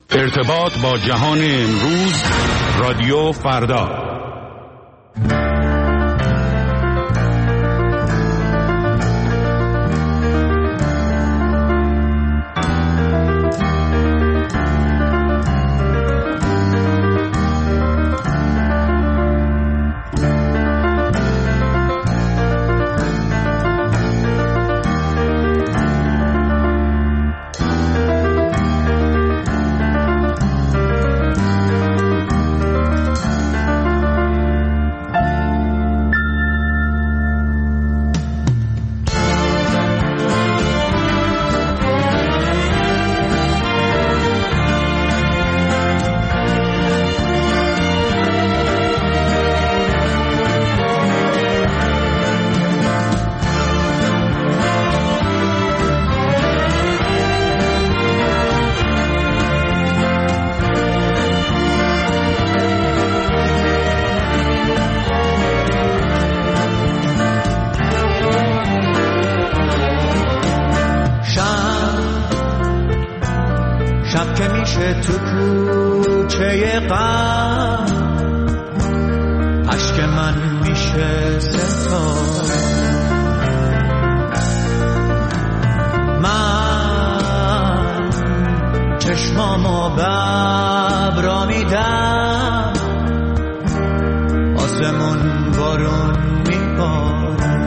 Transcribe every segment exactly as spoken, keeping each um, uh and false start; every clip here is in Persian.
ارتباط با جهان امروز، رادیو فردا. تو کوچه غم اشک من میشه ستاره، من چشمامو ببرا میدم، آسمون بارون میباره،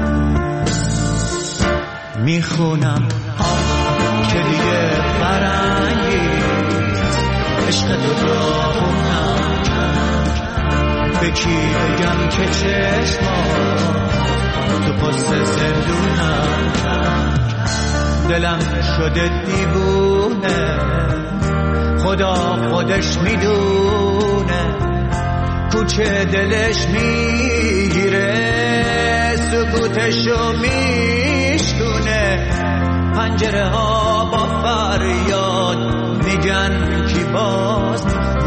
میخونم که دیگه فرنگی عشق تو داغونم، به کی بگم که چشمام تو پست زندونم، دلم شده دیوونه، خدا خودش میدونه، کوچه دلش میگیره، سکوتشو میشکونه، پنجره ها با فریاد میگن کی باز میخونه.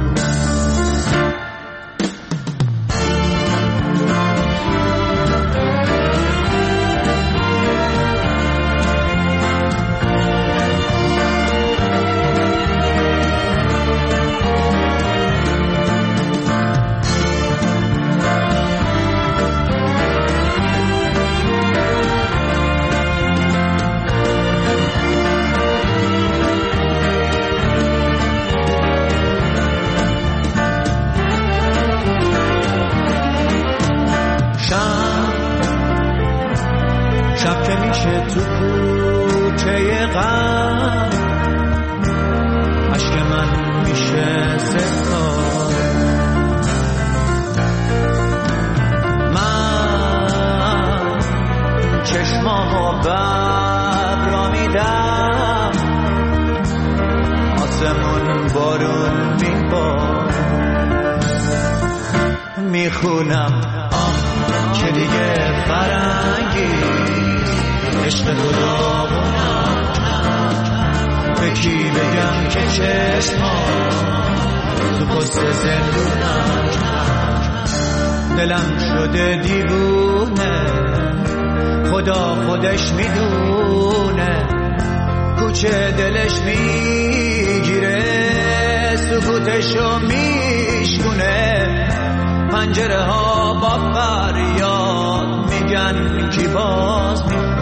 تو کوچه غم اشک من میشه ستاره، من چشمامو ببرا میدم، آسمون بارون میباره، میخونم که دیگه فرنگی عشق تو داغونم، به کی بگم که چشمام تو پست زندونم، دلم شده دیوونه، خدا خودش میدونه، کوچه دلش میگیره، سکوتشو میشکونه، پنجره ها با فریاد میگن کی باز میخونه.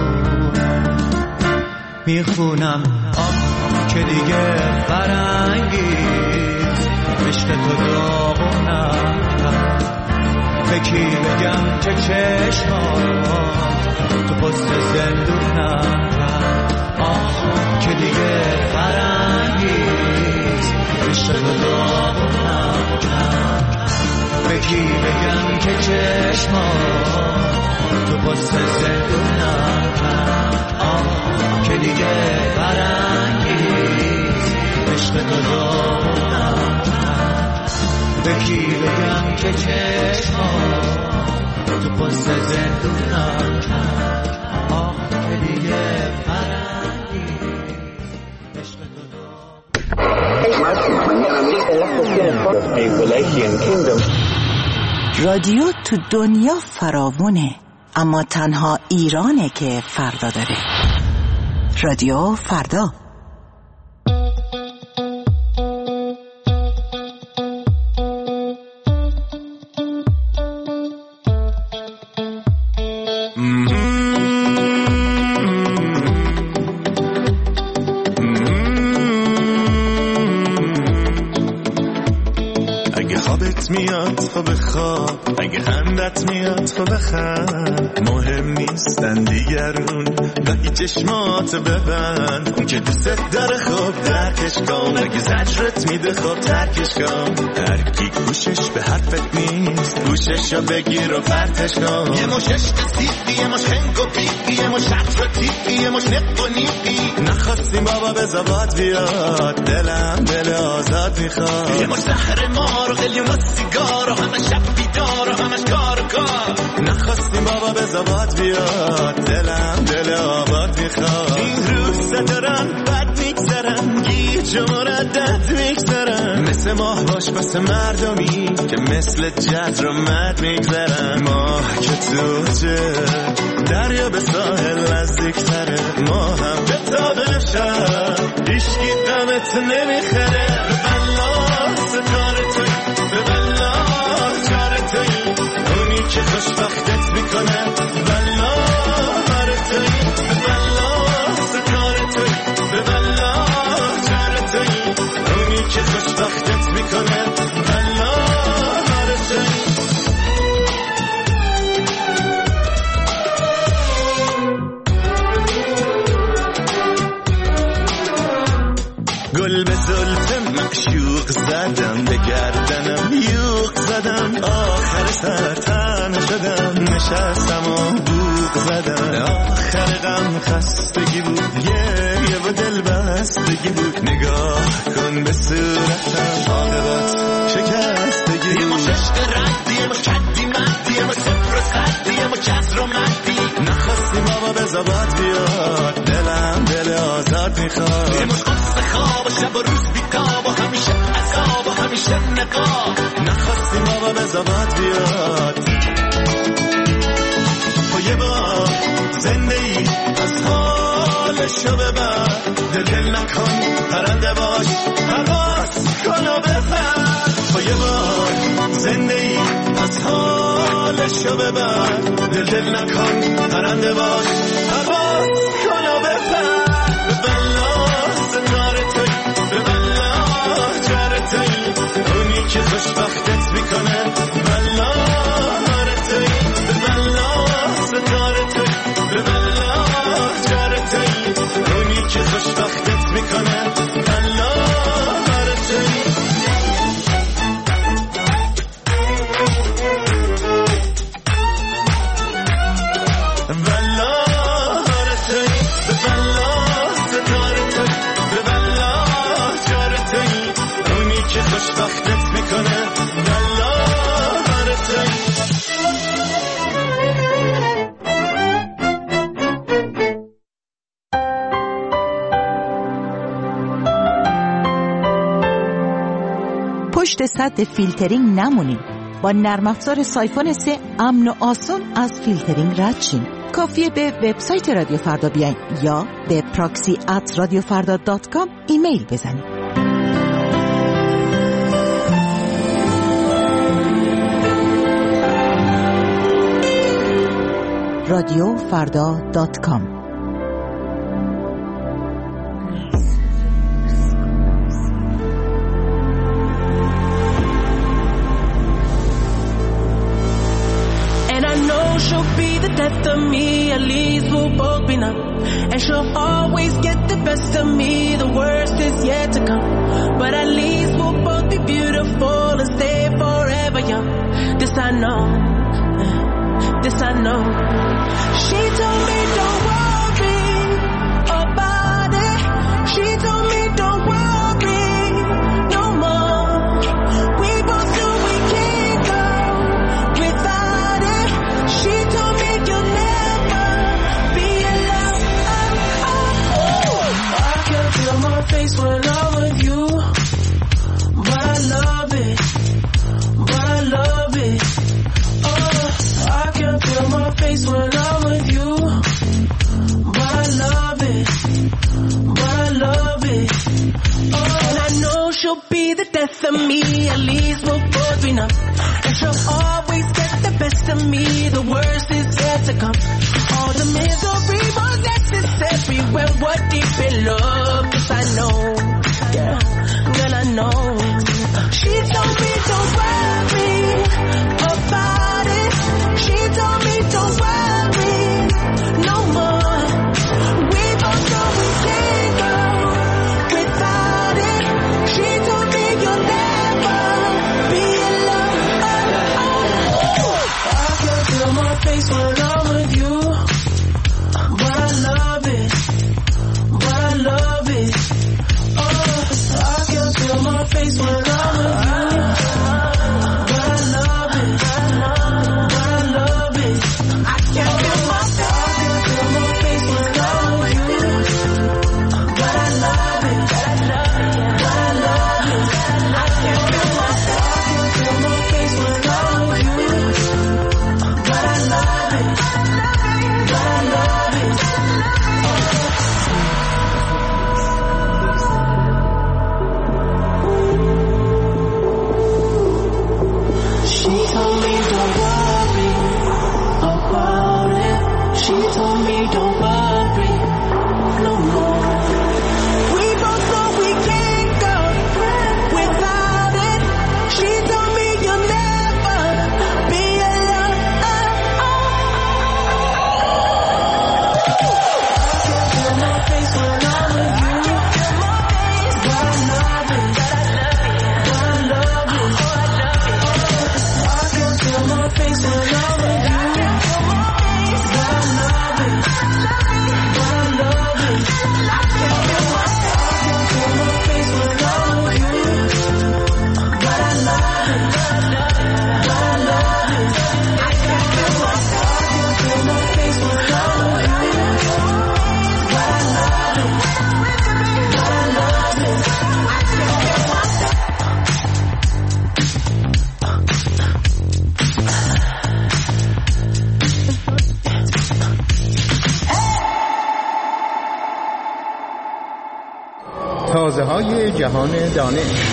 میخونم که دیگه فرنگی عشق تو داغونم، به کی بگم که چشمام تو پست زندونم، آه که دیگه فرنگی عشق تو داغونم، به کی بگم که چشمام تو پست زندونم، که دیگه فرنگیز عشق تو دارم، به کی بگم که چشمام تو پست زندونم، که دیگه فرنگیز عشق تو دارم. رادیو تو دنیا فراوونه، اما تنها ایرانه که فردا داره. رادیو فردا. میاد خب بخواب، اگه خندت میاد خب بخند. مهم نیستن دیگرون گاهی چشمات ببند، اون که دوست داره خب درکش کن، اگه زجرت میده خب ترکش کن. هر کی گوشش به حرفت نیست گوششو بگیر و پرتش کن. یه مش عشق سیدی، یه مش خنگ و پیقی، یه مش شط و تیقی، یه مش نق و نیقی. نخواستیم بابا به زباد بیاد، دلم دل آزاد میخواد. یه مش زهر مار و قلیون و سیگار و همه شب بیدار و همش کار و کار. نخواستیم بابا به زباد بیاد، دلم دل آباد میخواد. این روزا دارن بد میگذرن، گیج و مردد میگذرن. مثل ماه باش بس مردمی که مثل جد رو مد میگذرن. ماه که توجه دریا به ساحل نزدیکتره، ما هم به تابه شد ایشکی دمت نمیخره. به بلا ستاره توی، به بلا چاره توی، اونی که خوشبختت میکنه. بلا هاره توی، به بلا ستاره توی، به بلا چاره توی، اونی که خوشبختت میکنه. بلا هاره توی. گل به زلف معشوق زدم، به گردنم یوق زدم، آخر سر تن شدم، نشستم و بوق زدم. آخر غم خستگی بود، گریه و دل بستگی بود. نگاه کن به صورتم، عاقبت شکستگی بود. یه مش عشق ردی، یه مش کدی مدی، یه مش صفر و صدی، یه مش کسر و مدی. نخواستیم بابا به زباد بیاد، دلم دل آزاد میخواد. یه مش قصه خواب و شب و روز بیتاب و همیشه عذاب و همیشه نقاب. نخواستیم بابا به زباد بیاد. و یه بار زنده ای از حالشو ببر، دل دل نکن پرنده باش، پرواز کن و بپر. و یه بار زنده ای از حالشو ببر، دل دل نکن پرنده باش، پرواز کن و بپر. به بلا ستاره توی، به بلا چاره توی، اونی که خوشبختت میکنه. بلا هاره توی، به بلا ستاره توی، به بلا چاره توی، اونی که خوشبختت میکنه. بلا هاره توی. بلا هاره توی، به بلا ستاره توی، به بلا چاره توی، اونی که خوشبختت میکنه. بلا هاره توی. پشت سد فیلترینگ نمونید. با نرم افزار سایفون سه امن و آسان از فیلترینگ رد شین. کافیه به وبسایت رادیو فردا بیاین یا به پراکسی ات رادیو فردا دات کام ایمیل بزنید. رادیو فردا دات کام. She'll be the death of me, at least we'll both be numb. And she'll always get the best of me, the worst is yet to come. But at least we'll both be beautiful and stay forever young. This I know, this I know. She told me don't worry about it. She told me don't worry no more. We both knew we can't go without it. She told me you'll never be alone. Oh, oh, oh. I can feel my face when I'm with you, but I love it, but I love it. Oh, I can feel my face when I'm with you, but I love it, but I love it. Oh, and I know she'll be the death of me, at least we'll both be numb. And she'll always get the best of me, the worst is yet to come. All the misery was necessary when we're deep in love. Cause I know, yeah, girl I know. She told me don't worry ترانه‌های جهان دانش.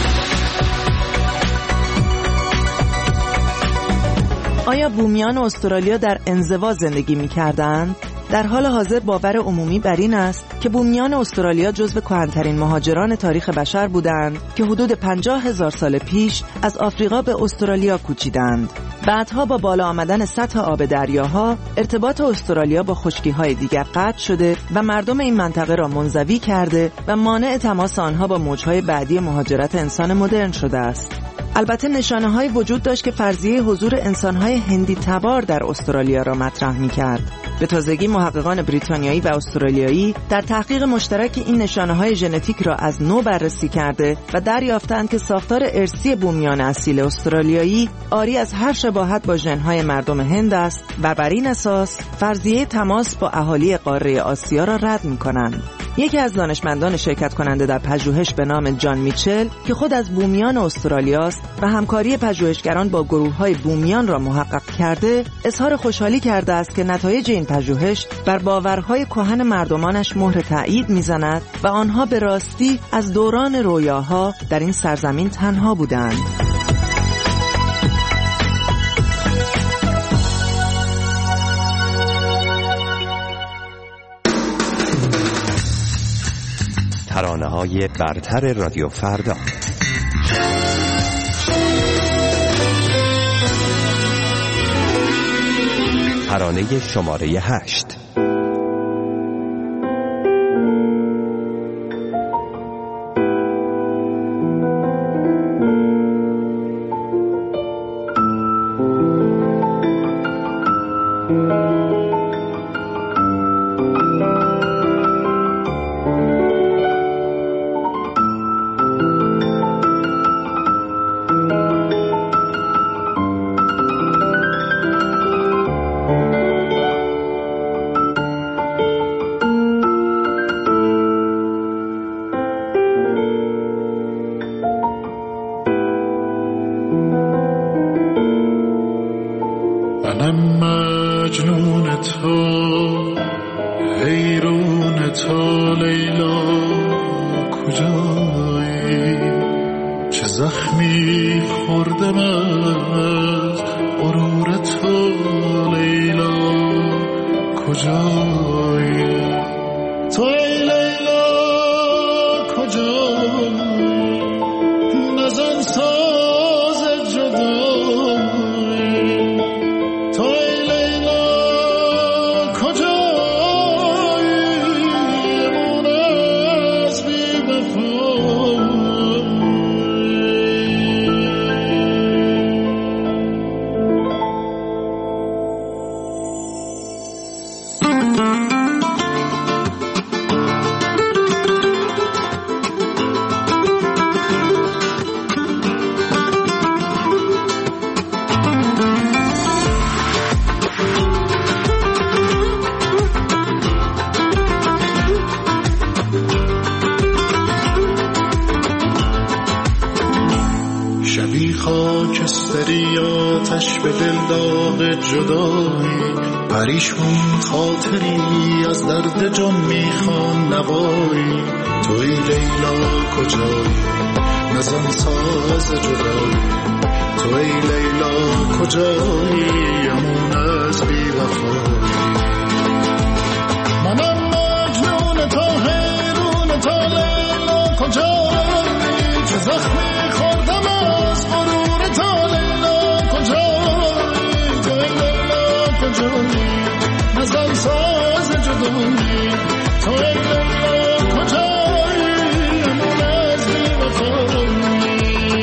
آیا بومیان استرالیا در انزوا زندگی می‌کردند؟ در حال حاضر باور عمومی بر این است که بومیان استرالیا جزو کهن‌ترین مهاجران تاریخ بشر بودند که حدود پنجاه هزار سال پیش از آفریقا به استرالیا کوچیدند. بعدها با بالا آمدن سطح آب دریاها، ارتباط استرالیا با خشکی‌های دیگر قطع شده و مردم این منطقه را منزوی کرده و مانع تماس آنها با موج‌های بعدی مهاجرت انسان مدرن شده است. البته نشانه‌های وجود داشت که فرضیه حضور انسان‌های هندی تبار در استرالیا را مطرح می‌کرد. به تازگی محققان بریتانیایی و استرالیایی در تحقیق مشترک این نشانه‌های ژنتیک را از نو بررسی کرده و دریافتند که ساختار ارثی بومیان اصیل استرالیایی عاری از هر شباهت با ژن‌های مردم هند است و بر این اساس فرضیه تماس با اهالی قاره آسیا را رد می‌کنند. یکی از دانشمندان شرکت کننده در پژوهش به نام جان میچل که خود از بومیان استرالیا است و همکاری پژوهشگران با گروه‌های بومیان را محقق کرده، اظهار خوشحالی کرده است که نتایج این پژوهش بر باورهای کهن مردمانش مهر تأیید می‌زند و آنها به راستی از دوران رویاها در این سرزمین تنها بودند. ترانه‌های برتر رادیو فردا. ترانه شماره هشت. مجنون تو حیرون تو لیلا کجایی، چه زخمی خوردم از غرور تو لیلا کجایی، تو ای لیلا کجایی، نزن ساز جدایی، تو ای لیلا کجایی، من از بی وفایی. شبی خاکستری آتش به دل داغ جدایی، پریشون خاطری از درد جان میخوان نوایی، توی لیلا کجایی، نزن ساز جدایی، توی لیلا کجایی، امون از بی وفایی. منم مجنون تو حیرون تو لیلا کجایی، چه زخمی خوردم از غرور تو لیلا کجایی، تو لیلا کجایی، نزن ساز جدایی، تو لیلا کجایی، امون از بی وفایی.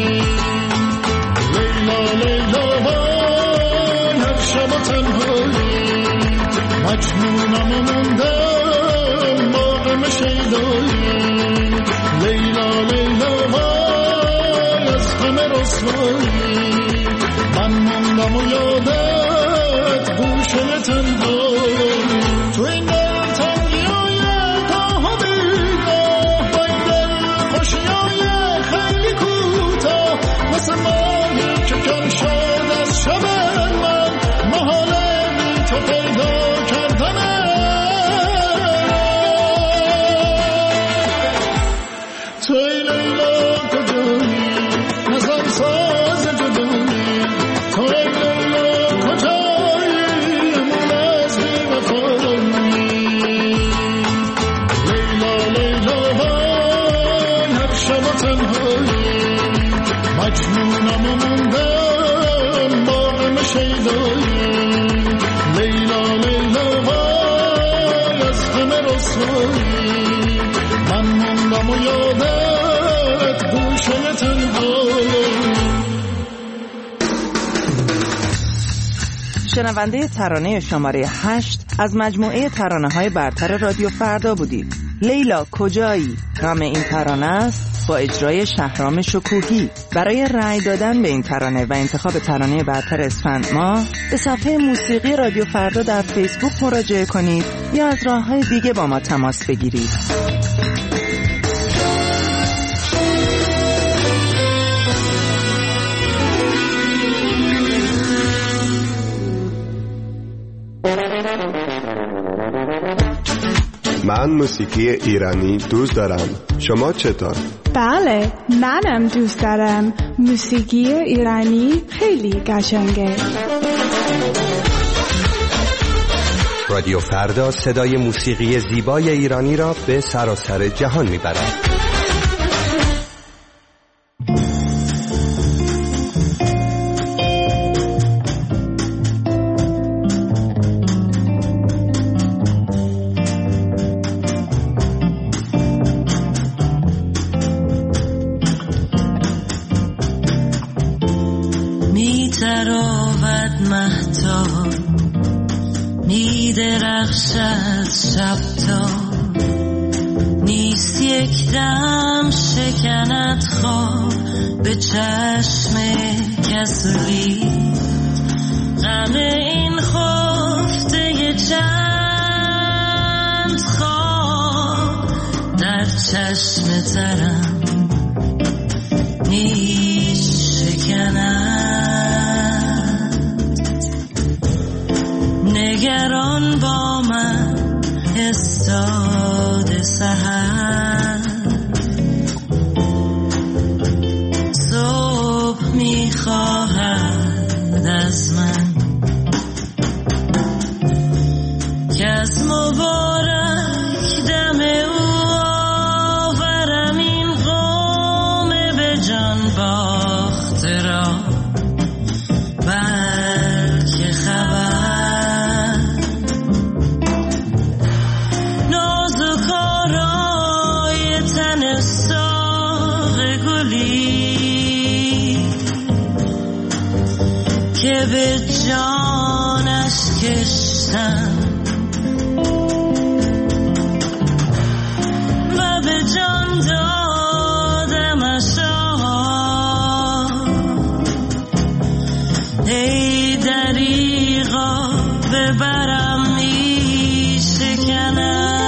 لیلا لیلا وای هر شب تنهایی، مجنونم و موندم باغم شیدایی، لیلا لیلا وای از همه رسوایی، من موندم و یادت گوشه تنهایی، تو این دل تنگیای گاه و بیگاه، با این دل خوشیای خیلی کوتاه، مثل ماهی که کم شد از شب من، محاله بی تو پیدا کردنه، تو شنونده ترانه شماره هشت از مجموعه ترانه‌های برتر رادیو فردا بودید. لیلا کجایی نام این ترانه است با اجرای شهرام شکوهی. برای رأی دادن به این ترانه و انتخاب ترانه برتر اسفند ماه به صفحه موسیقی رادیو فردا در فیسبوک مراجعه کنید یا از راه‌های دیگه با ما تماس بگیرید. من موسیقی ایرانی دوست دارم. شما چطور؟ بله، منم دوست دارم. موسیقی ایرانی خیلی قشنگه. رادیو فردا صدای موسیقی زیبای ایرانی را به سراسر جهان میبرد. درخشد شب تا نیست یک دم شکند خواب به چشم کسری غم این خفته چند خواب در چشم ترم نیست شکند نگران با من استاد سحر صبح میخواهد از من که از مبارک دم او آورم این قوم به جان باخته را بلکه خبر نازک آرای تن ساق گلی که به جانش کشتم و به جان دادمش ای دریغا ببرم می شکند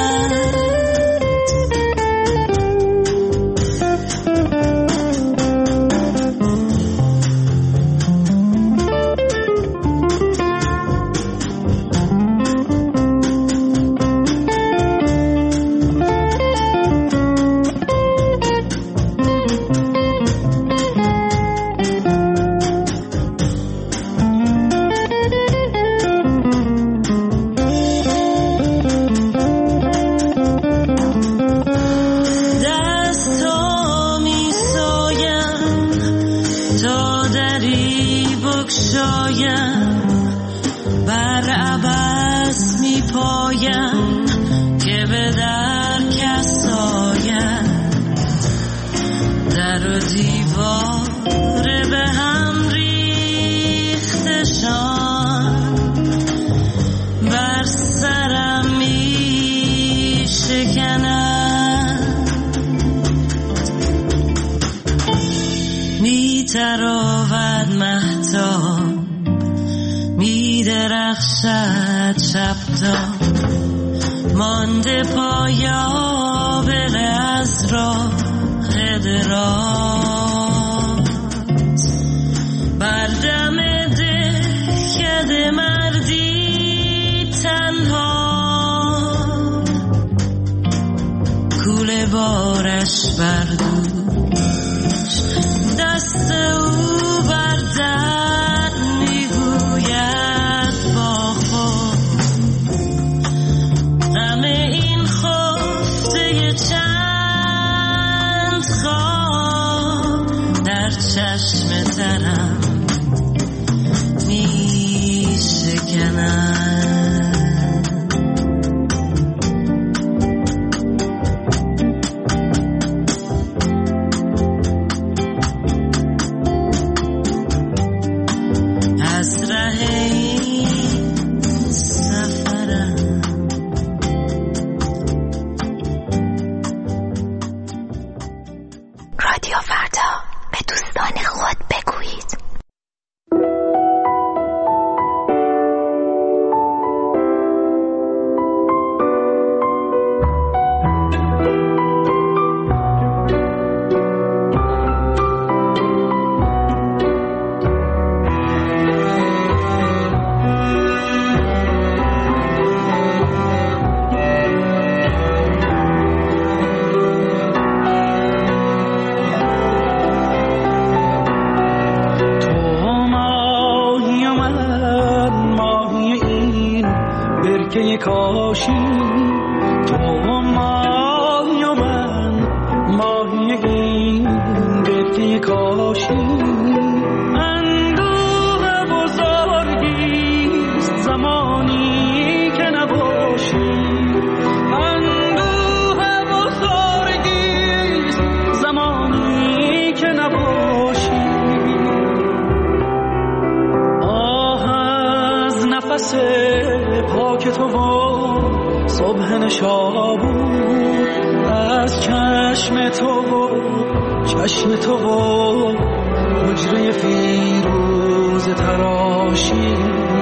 بر عبث می پایم که به در کس آید در و دیوار به هم ریختشان بر سرم می شکند می تراود مهتاب می درخشد شب تا مانده پایابل از راه درات بر دم دهکده مردی تنها کوله بارش بردود چشم ترم می شکنم. از ره این سفرم رادیو فردا، به دوستان خود بگویید. کاشی تو ماهی و من ماهی این برکه کاشی. اندوه بزرگیست زمانی که نباشی، اندوه بزرگیست زمانی که نباشی. آه از نفس پاک تو و صبح نشابور، از چشم تو و چشم تو و حجره فیروز تراشی.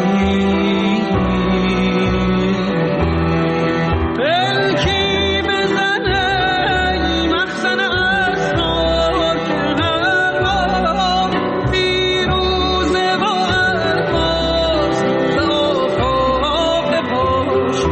پلکی بزنه ای مخزن اسرار که هر بار فیروزه و الفاظ به آفاق بپاشی.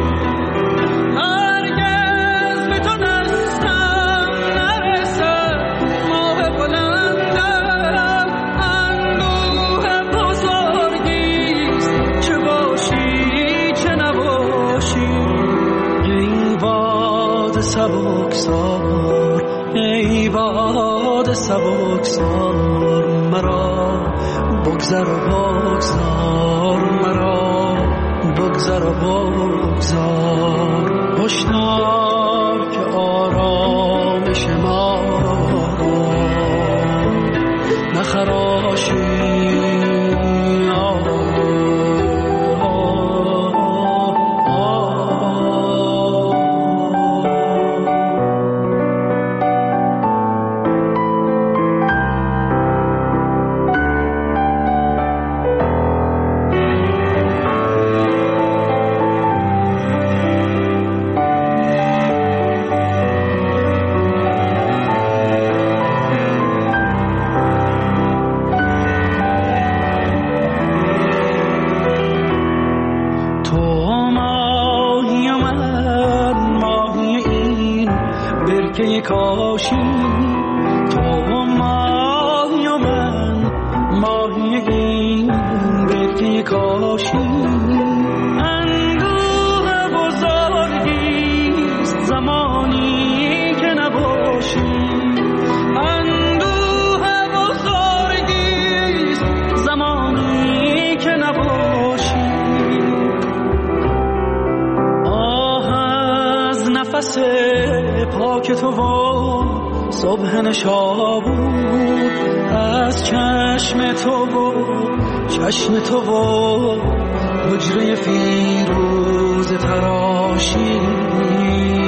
هرگز به تو دستم نرسد ماه بلندم، اندوه بزرگیست چه باشی چه نباشی. ای باد سبکسار، ای باد سبکسار، مرا بگذر و بگذار، مرا بگذر و بگذار. هشدار که آرامش ما را نخراشی. کاشی تو ماهی و من ماهی این برکه کاشی. اندوه بزرگیست زمانی که نباشی، اندوه بزرگیست زمانی که نباشی. آه از نفس پاک تو و صبح نشابور، از چشم تو و چشم تو و حجره فیروز تراشی.